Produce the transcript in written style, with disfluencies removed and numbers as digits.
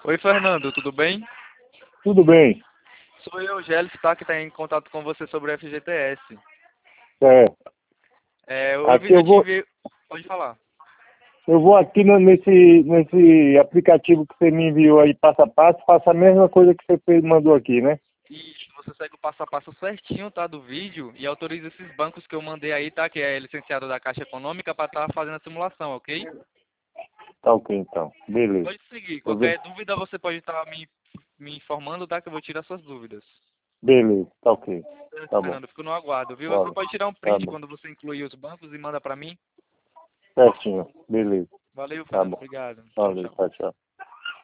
Oi, Fernando, tudo bem? Tudo bem. Sou eu, Gélis, tá, que está em contato com você sobre o FGTS. É, O aqui vídeo eu te enviei... Pode falar. eu vou aqui nesse aplicativo que você me enviou aí, passo a passo, faço a mesma coisa que você mandou aqui, né? Isso, você segue o passo a passo certinho, tá, do vídeo e autoriza esses bancos que eu mandei aí, tá, que é licenciado da Caixa Econômica, para estar fazendo a simulação, ok? Tá ok, então. Beleza. Pode seguir. Eu ve- Qualquer dúvida você pode estar me informando, tá, que eu vou tirar suas dúvidas. Beleza, tá ok. Certo, Tá bom. Fernando, fico no aguardo, viu? Você Bora. pode tirar um Tá print bom. quando você incluir os bancos e manda para mim. Certinho. Beleza. Valeu, Tá Fernando, bom. obrigado. Tchau, Valeu, tchau. tchau, tchau.